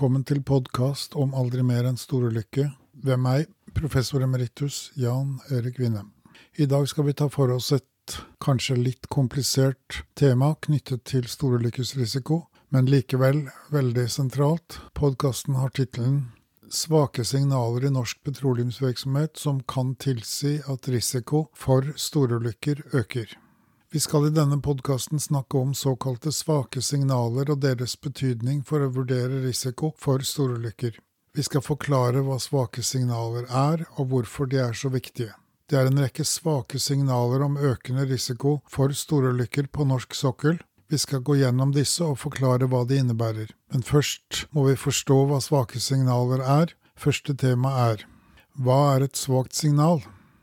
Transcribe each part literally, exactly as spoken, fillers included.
velkommen til podcast om aldri mer enn storulykke ved meg, professor emeritus Jan Erik Vinnem. I dag skal vi ta for oss et kanskje litt komplisert tema knyttet til storulykkesrisiko, men likevel veldig sentralt. Podcasten har titelen «Svake signaler i norsk petroleumsvirksomhet som kan tilsi at risiko for storulykker øker». Vi skal i denne podcasten snakke om såkalte svake signaler og deres betydning for å vurdere risiko for storulykker. Vi skal forklare hva svake signaler er og hvorfor de er så viktige. Det er en rekke svake signaler om økende risiko for storulykker på norsk sokkel. Vi skal gå gjennom disse og forklare hva de innebærer. Men først må vi forstå hva svake signaler er. Første tema er: hva er et svakt signal?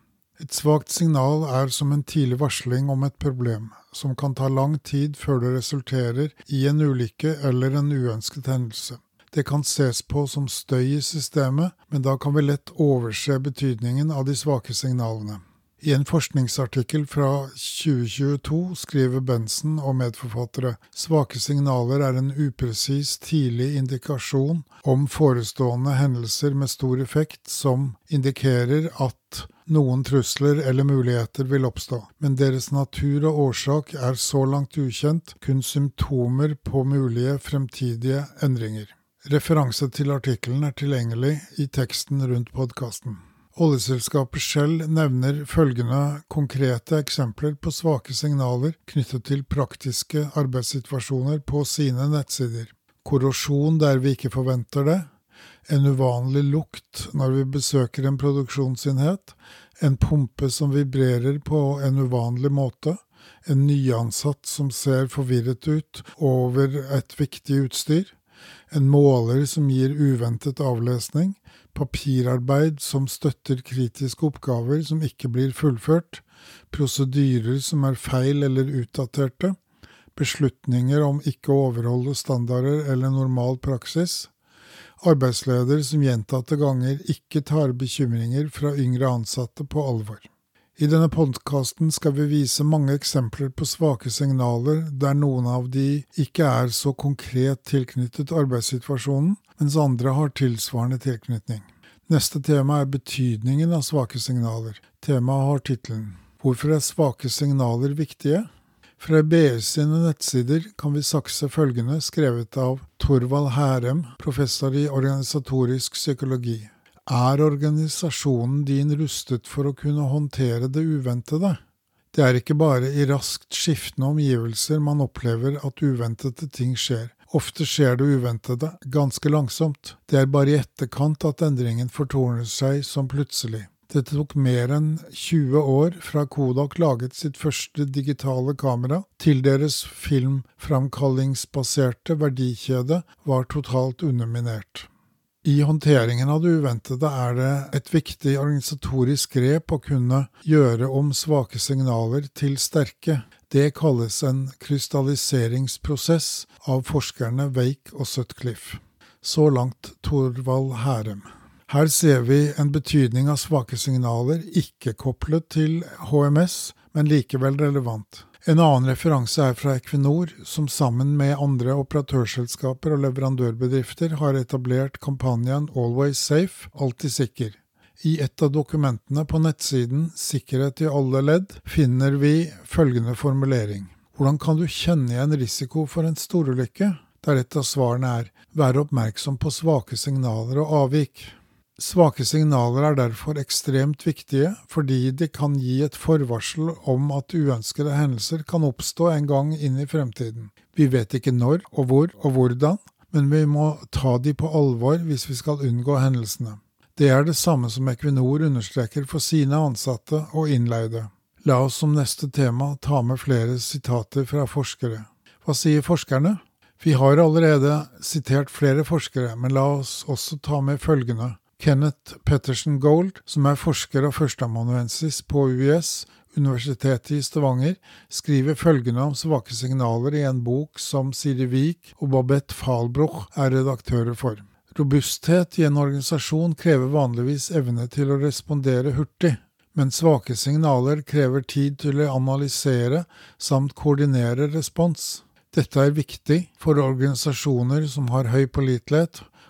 Et svakt signal er som en tidlig varsling om et problem, som kan ta lang tid før det resulterer i en ulykke eller en uønsket hendelse. Det kan ses på som støy i systemet, men da kan vi lett overse betydningen av de svake signalene. I en forskningsartikkel fra tjue tjueto skriver Benson og medforfattere: svake signaler er en upresis tidlig indikasjon om forestående hendelser med stor effekt som indikerer at noen trusler eller muligheter vil oppstå, men deres natur og årsak er så langt ukjent, kun symptomer på mulige fremtidige endringer. Referanse til artikkelen er tilgjengelig i teksten rundt podcasten. Oljeselskapet Shell nevner følgende konkrete eksempler på svake signaler knyttet til praktiske arbeidssituasjoner på sine nettsider. Korrosjon der vi ikke forventer det, en uvanlig lukt når vi besøker en produksjonsenhet, en pumpe som vibrerer på en uvanlig måte, en nyansatt som ser forvirret ut over et viktig utstyr, en måler som gir uventet avlesning, papirarbeid som støtter kritiske oppgaver som ikke blir fullført, prosedyrer som er feil eller utdaterte, beslutninger om ikke å overholde standarder eller normal praksis, arbeidsleder som gjentatte ganger ikke tar bekymringer fra yngre ansatte på alvor. I denne podcasten skal vi vise mange eksempler på svake signaler der noen av de ikke er så konkret tilknyttet arbeidssituasjonen, mens andre har tilsvarende tilknytning. Neste tema er betydningen av svake signaler. Temaet har titelen «Hvorfor er svake signaler viktige?» Fra B S sine nettsider kan vi sakse følgende skrevet av Torvald Herem, professor i organisatorisk psykologi. Er organisasjonen din rustet for å kunne håndtere det uventede? Det er ikke bare i raskt skiftende omgivelser man opplever at uventede ting skjer. Ofte skjer det uventede ganske langsomt. Det er bare i etterkant at endringen fortoner seg som plutselig. Det tok mer enn tjue år fra Kodak laget sitt første digitale kamera til deres filmframkallingsbaserte verdikjede var totalt underminert. I håndteringen av det uventede er det et viktig organisatorisk grep å kunne gjøre om svake signaler til sterke. Det kalles en krystalliseringsprosess av forskerne Wake og Sutcliffe. Så langt Torvald Herem. Her ser vi en betydning av svake signaler, ikke koblet til H M S, men likevel relevant. En annen referanse er fra Equinor, som sammen med andre operatørselskaper og leverandørbedrifter har etablert kampanjen Always Safe, alltid sikker. I et av dokumentene på nettsiden Sikkerhet i alle ledd finner vi følgende formulering. Hvordan kan du kjenne igjen risiko for en storulykke? Der et av svarene er, vær oppmerksom på svake signaler og avvik. Svake signaler er derfor ekstremt viktige fordi de kan gi et forvarsel om at uønskede hendelser kan oppstå en gang inn i fremtiden. Vi vet ikke når og hvor og hvordan, men vi må ta de på alvor hvis vi skal unngå hendelsene. Det er det samme som Equinor understreker for sine ansatte og innleide. La oss som neste tema ta med flere sitater fra forskere. Hva sier forskerne? Vi har allerede sitert flere forskere, men la oss også ta med følgende. Kenneth Petterson Gold, som er forsker og førsteamanuensis på U I S, Universitetet i Stavanger, skriver følgende om svake signaler i en bok som Siri Vik og Babette Falbroch er redaktører for. Robusthet i en organisasjon krever vanligvis evne til å respondere hurtig, men svake signaler krever tid til å analysere samt koordinere respons. Dette er viktig for organisasjoner som har høy pålitelighet,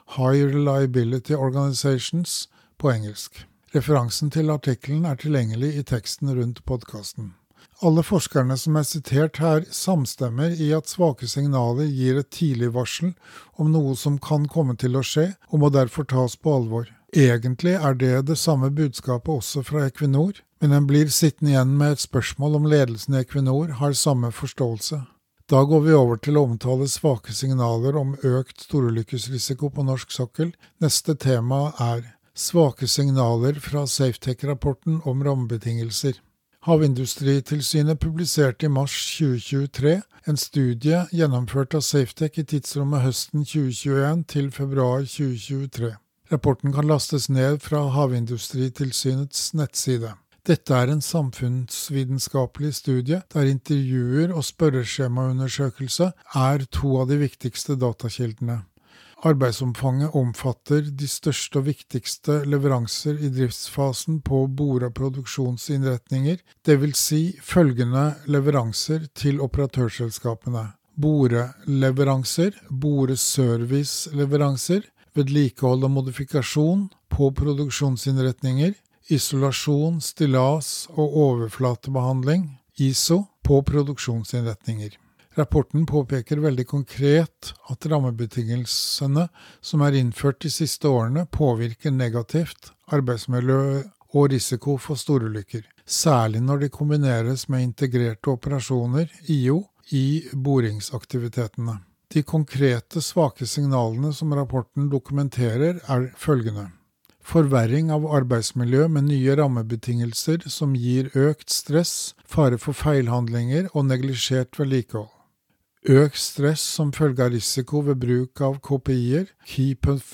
High Reliability Organizations på engelsk. Referansen til artikkelen er tilgjengelig i teksten rundt podcasten. Alle forskerne som er sitert her samstemmer i at svake signaler gir et tidlig varsel om noe som kan komme til å skje, og må derfor tas på alvor. Egentlig er det det samme budskapet også fra Equinor, men en blir sittende igjen med et spørsmål om ledelsen i Equinor har samme forståelse. Da går vi over til å omtale svake signaler om økt storulykkesrisiko på norsk sokkel. Neste tema er svake signaler fra Safetec-rapporten om rammebetingelser. Havindustritilsynet publiserte i mars tjue tjuetre en studie gjennomført av Safetec i tidsrommet høsten tjue tjueen til februar tjue tjuetre. Rapporten kan lastes ned fra Havindustritilsynets nettside. Dette er en samfunnsvitenskapelig studie der intervjuer og spørreskjemaundersøkelse er to av de viktigste datakildene. Arbeidsomfanget omfatter de største og viktigste leveranser i driftsfasen på bore- og produksjonsinnretninger, det vil si følgende leveranser til operatørselskapene. Boreleveranser, boreserviceleveranser, vedlikehold og modifikasjon på produksjonsinnretninger, isolasjon, stillas og overflatebehandling, I S O, på produksjonsinnretninger. Rapporten påpeker veldig konkret at rammebetingelsene som er innført de siste årene påvirker negativt arbeidsmiljø og risiko for storulykker, særlig når de kombineres med integrerte operasjoner, I O, i boringsaktivitetene. De konkrete svake signalene som rapporten dokumenterer er følgende. Forverring av arbeidsmiljø med nye rammebetingelser som gir økt stress, fare for feilhandlinger og neglisjert vedlikehold. Økt stress som følge av risiko ved bruk av K P I-er, Key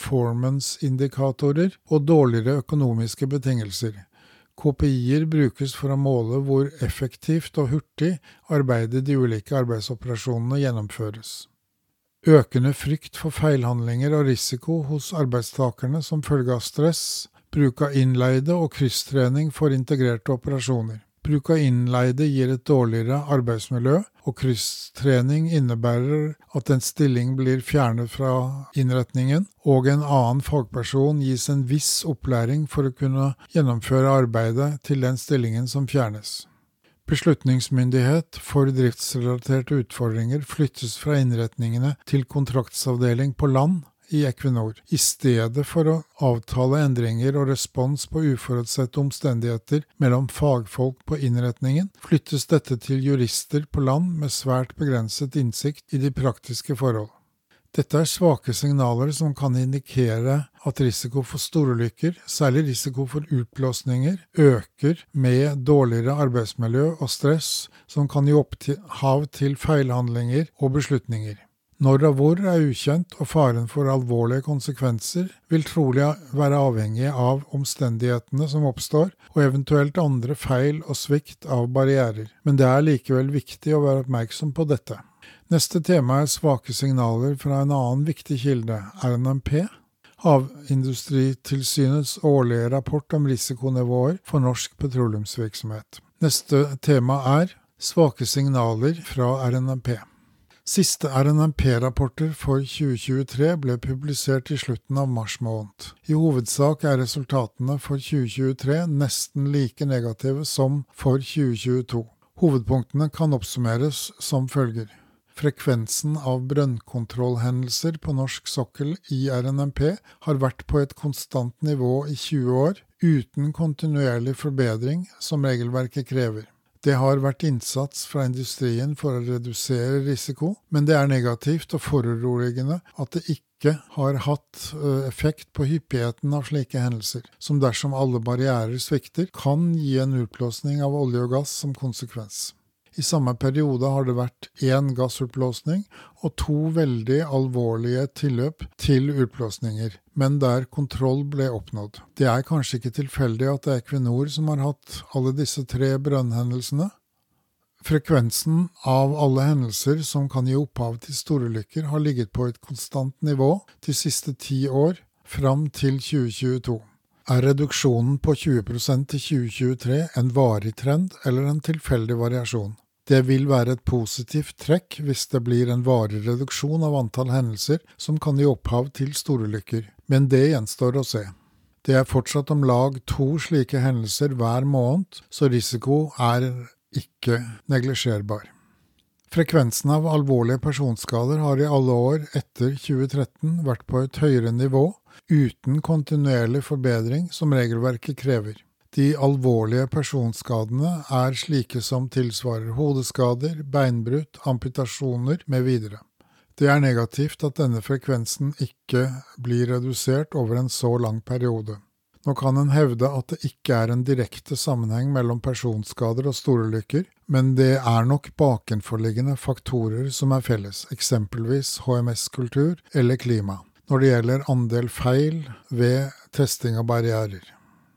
Performance-indikatorer og dårligere økonomiske betingelser. K P I-er brukes for å måle hvor effektivt og hurtig arbeidet de ulike arbeidsoperasjonene gjennomføres. Økende frykt for feilhandlinger og risiko hos arbeidstakerne som følge av stress, bruk av innleide og krysstrening for integrerte operasjoner. Bruk av innleide gir et dårligere arbeidsmiljø, og krysstrening innebærer at en stilling blir fjernet fra innretningen, og en annen fagperson gis en viss opplæring for å kunne gjennomføre arbeidet til den stillingen som fjernes. Beslutningsmyndighet for driftsrelaterte utfordringer flyttes fra innretningene til kontraktsavdeling på land i Equinor. I stedet for å avtale endringer og respons på uforutsette omstendigheter mellom fagfolk på innretningen, flyttes dette til jurister på land med svært begrenset innsikt i de praktiske forhold. Dette er svake signaler som kan indikere at risiko for storulykker, særlig risiko for utblåsninger, øker med dårligere arbeidsmiljø og stress som kan gi opphav til feilhandlinger og beslutninger. Når og hvor er ukjent, og faren for alvorlige konsekvenser vil trolig være avhengig av omstendighetene som oppstår, og eventuelt andre feil og svikt av barrierer. Men det er likevel viktig å være oppmerksom på dette. Neste tema er svake signaler fra en annen viktig kilde, R N M P, Havindustritilsynets årlige rapport om risikonivåer for norsk petroleumsvirksomhet. Neste tema er svake signaler fra R N M P. Siste R N M P-rapporter for tjue tjuetre ble publisert i slutten av mars måned. I hovedsak er resultatene for tjue tjuetre nesten like negative som for tjue tjueto. Hovedpunktene kan oppsummeres som følger. Frekvensen av brønnkontrollhendelser på norsk sokkel i R N M P har vært på et konstant nivå i tjue år, uten kontinuerlig forbedring som regelverket krever. Det har vært innsats fra industrien for å redusere risiko, men det er negativt og foruroligende at det ikke har hatt effekt på hyppigheten av slike hendelser, som dersom alle barrierer svikter, kan gi en utblåsning av olje og gass som konsekvens. I samme periode har det vært én gassutblåsning og to veldig alvorlige tilløp til utblåsninger, men der kontroll ble oppnådd. Det er kanskje ikke tilfeldig at det er Equinor som har hatt alle disse tre brønnhendelsene. Frekvensen av alle hendelser som kan gi opphav til storulykker har ligget på et konstant nivå de siste ti år, fram til tjue tjueto. Er reduksjonen på tjue prosent til tjue tjuetre en varig trend eller en tilfeldig variasjon? Det vil være et positivt trekk hvis det blir en varig reduksjon av antall hendelser som kan gi opphav til storulykker, men det gjenstår å se. Det er fortsatt om lag to slike hendelser hver måned, så risiko er ikke neglisjerbar. Frekvensen av alvorlige personskader har i alle år etter tjue tretten vært på et høyere nivå, uten kontinuerlig forbedring som regelverket krever. De alvorlige personskadene er slike som tilsvarer hodeskader, beinbrudd, amputasjoner med videre. Det er negativt at denne frekvensen ikke blir redusert over en så lang periode. Nå kan en hevde at det ikke er en direkte sammenheng mellom personskader og storulykker, men det er nok bakenforliggende faktorer som er felles, eksempelvis H M S-kultur eller klima, når det gjelder andel feil ved testing av barrierer.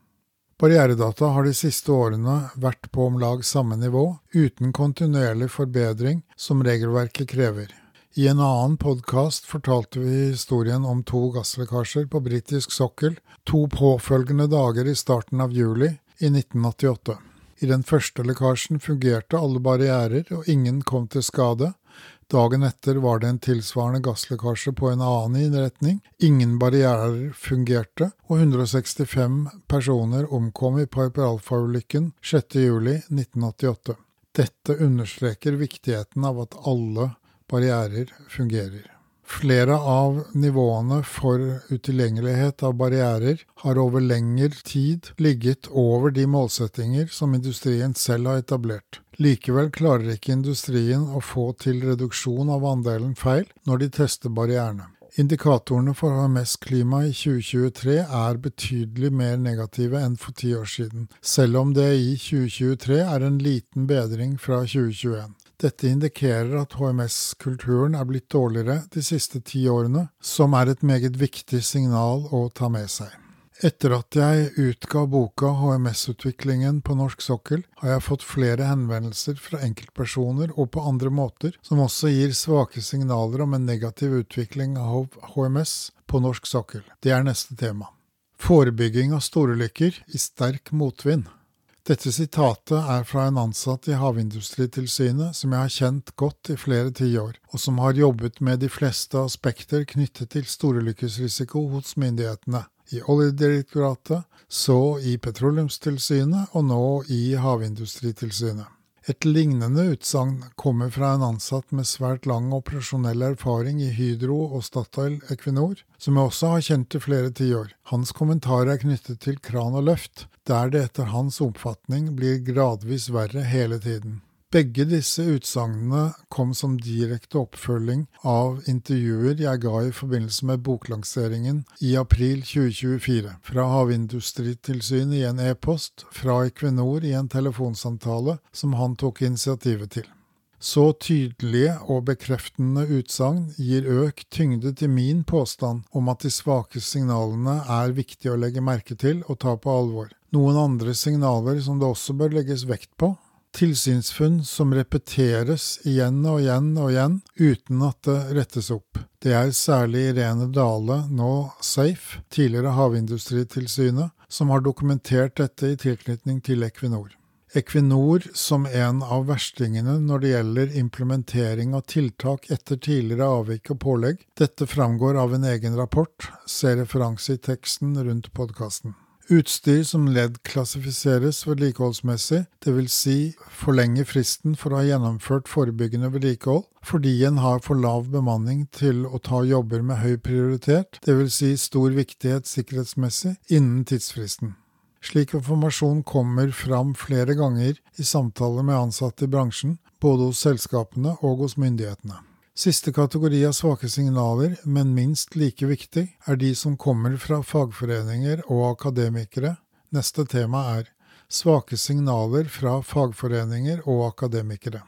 Barrieredata har de siste årene vært på om lag samme nivå, uten kontinuerlig forbedring som regelverket krever. I en annen podcast fortalte vi historien om to gasslekkasjer på britisk sokkel, to påfølgende dager i starten av juli i nitten åttiåtte. I den første lekkasjen fungerte alle barrierer, og ingen kom til skade. Dagen etter var det en tilsvarende gasslekkasje på en annen innretning. Ingen barrierer fungerte, og hundre og sekstifem personer omkom i Piper Alpha-ulykken sjette juli nitten åttiåtte. Dette understreker viktigheten av at alle barrierer fungerer. Flere av nivåene for utilgjengelighet av barrierer har over lengre tid ligget over de målsettinger som industrien selv har etablert. Likevel klarer ikke industrien å få til reduksjon av andelen feil når de tester barrierene. Indikatorene for H M S-klima i tjue tjuetre er betydelig mer negative enn for ti år siden, selv om det i tjue tjuetre er en liten bedring fra tjue tjueen. Dette indikerer at H M S-kulturen er blitt dårligere de siste ti årene, som er et meget viktig signal å ta med seg. Etter at jeg utga boka H M S-utviklingen på norsk sokkel, har jeg fått flere henvendelser fra enkeltpersoner og på andre måter, som også gir svake signaler om en negativ utvikling av H M S på norsk sokkel. Det er neste tema. Forebygging av storulykker i sterk motvind. Dette sitatet er fra en ansatt i Havindustritilsynet som jeg har kjent godt i flere tiår, og som har jobbet med de fleste aspekter knyttet til storulykkesrisiko hos myndighetene, i Oljedirektoratet, så i Petroleumstilsynet og nå i Havindustritilsynet. Et lignende utsagn kommer fra en ansatt med svært lang operasjonell erfaring i Hydro og Statoil Equinor, som jeg også har kjent i flere tiår. Hans kommentar er knyttet til kran og løft, der det etter hans oppfatning blir gradvis verre hele tiden. Begge disse utsagnene kom som direkte oppfølging av intervjuer jeg ga i forbindelse med boklanseringen i april tjue tjuefire, fra Havindustritilsynet i en e-post, fra Equinor i en telefonsamtale som han tok initiativet til. Så tydelige og bekreftende utsagn gir økt tyngde til min påstand om at de svake signalene er viktig å legge merke til og ta på alvor. Noen andre signaler som det også bør legges vekt på, tilsynsfunn som repeteres igjen og igjen og igjen uten at det rettes opp. Det er særlig Irene Dale, nå Safe, tidligere Havindustritilsynet, som har dokumentert dette i tilknytning til Equinor. Equinor som en av verstingene når det gjelder implementering av tiltak etter tidligere avvik og pålegg. Dette framgår av en egen rapport, se referanse i teksten rundt podcasten. Utstyr som ledd klassifiseres vedlikeholdsmessig, det vil si forlenge fristen for å ha gjennomført forebyggende vedlikehold, fordi en har for lav bemanning til å ta jobber med høy prioritet, det vil si stor viktighet sikkerhetsmessig, innen tidsfristen. Slik informasjon kommer fram flere ganger i samtaler med ansatte i bransjen, både hos selskapene og hos myndighetene. Siste kategori av svake signaler, men minst like viktig, er de som kommer fra fagforeninger og akademikere. Neste tema er svake signaler fra fagforeninger og akademikere.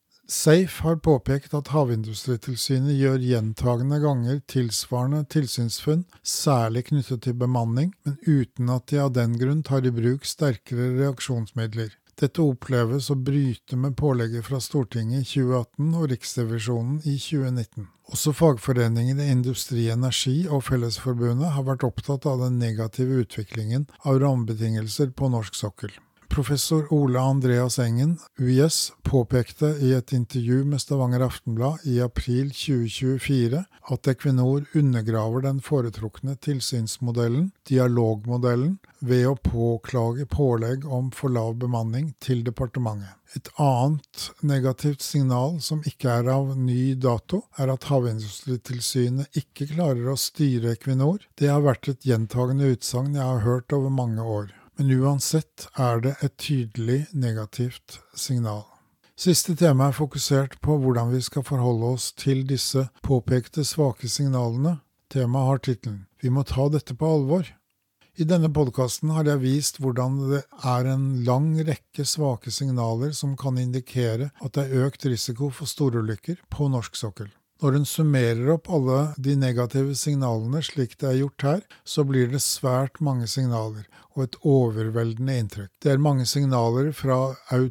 Safe har påpekt at Havindustritilsynet gjør gjentagende ganger tilsvarende tilsynsfunn, særlig knyttet til bemanning, men uten at de av den grunn tar i bruk sterkere reaksjonsmidler. Dette oppleves å bryte med pålegget fra Stortinget i tjue atten og Riksrevisjonen i tjue nitten. Også fagforeningene Industri Energi og Fellesforbundet har vært opptatt av den negative utviklingen av rammebetingelser på norsk sokkel. Professor Ole Andreas Engen, U I S, påpekte i et intervju med Stavanger Aftenblad i april tjue tjuefire at Equinor undergraver den foretrukne tilsynsmodellen, dialogmodellen, ved å påklage pålegg om for lav bemanning til departementet. Et annet negativt signal som ikke er av ny dato, er at Havindustritilsynet ikke klarer å styre Equinor. Det har vært et gjentagende utsagn jeg har hørt over mange år. Men uansett er det et tydelig negativt signal. Siste tema er fokusert på hvordan vi skal forholde oss til disse påpekte svake signalene. Temaet har titelen «Vi må ta dette på alvor». I denne podcasten har jeg vist hvordan det er en lang rekke svake signaler som kan indikere at det er økt risiko for storulykker på norsk sokkel. Når en summerer opp alle de negative signalene slik det er gjort her, så blir det svært mange signaler og et overveldende inntrykk. Det er mange signaler fra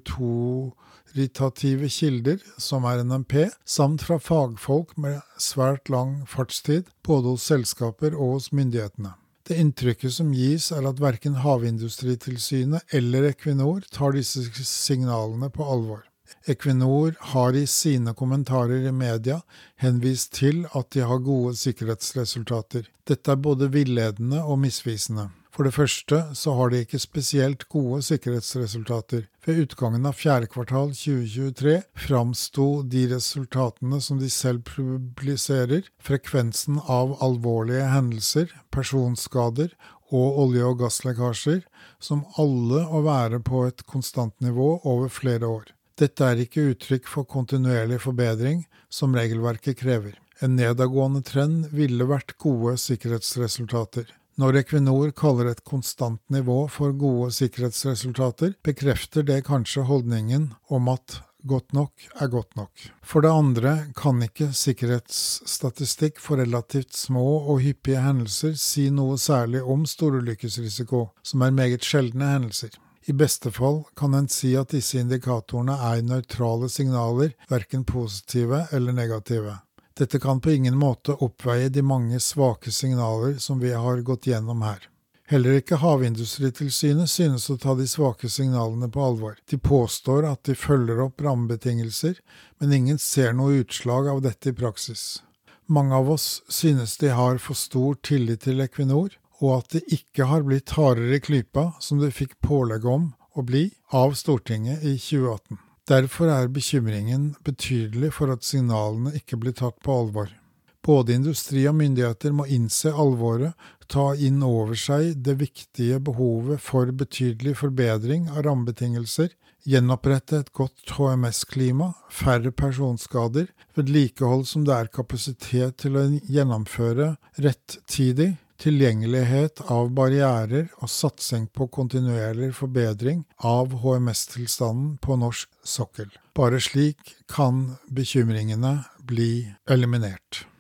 autoritative kilder, som er N M P, samt fra fagfolk med svært lang fartstid, både hos selskaper og hos myndighetene. Det inntrykket som gis er at hverken Havindustritilsynet eller Equinor tar disse signalene på alvor. Equinor har i sine kommentarer i media henvist til at de har gode sikkerhetsresultater. Dette er både villedende og misvisende. For det første så har de ikke spesielt gode sikkerhetsresultater. Ved utgangen av fjerde kvartal tjue tjuetre framsto de resultatene som de selv publiserer, frekvensen av alvorlige hendelser, personskader og olje- og gasslekkasjer, som alle å være på et konstant nivå over flere år. Dette er ikke uttrykk for kontinuerlig forbedring, som regelverket krever. En nedadgående trend ville vært gode sikkerhetsresultater. Når Equinor kaller et konstant nivå for gode sikkerhetsresultater, bekrefter det kanskje holdningen om at godt nok er godt nok. For det andre kan ikke sikkerhetsstatistikk for relativt små og hyppige hendelser si noe særlig om storulykkesrisiko, som er meget sjeldne hendelser. I beste fall kan en si at disse indikatorene er nøytrale signaler, hverken positive eller negative. Dette kan på ingen måte oppveie de mange svake signaler som vi har gått gjennom her. Heller ikke Havindustritilsynet synes å ta de svake signalene på alvor. De påstår at de følger opp rammebetingelser, men ingen ser noe utslag av dette i praksis. Mange av oss synes de har for stor tillit til Equinor, og at de ikke har blitt hardere i klypa som de fikk pålegg om å bli av Stortinget i tjue atten. Derfor er bekymringen betydelig for at signalene ikke blir tatt på alvor. Både industri og myndigheter må innse alvoret, ta inn over seg det viktige behovet for betydelig forbedring av rammebetingelser, gjenopprette et godt H M S-klima, færre personskader, vedlikehold som det er kapasitet til å gjennomføre rettidig, tilgjengelighet av barrierer og satsing på kontinuerlig forbedring av H M S-tilstanden på norsk sokkel. Bare slik kan bekymringene bli eliminert.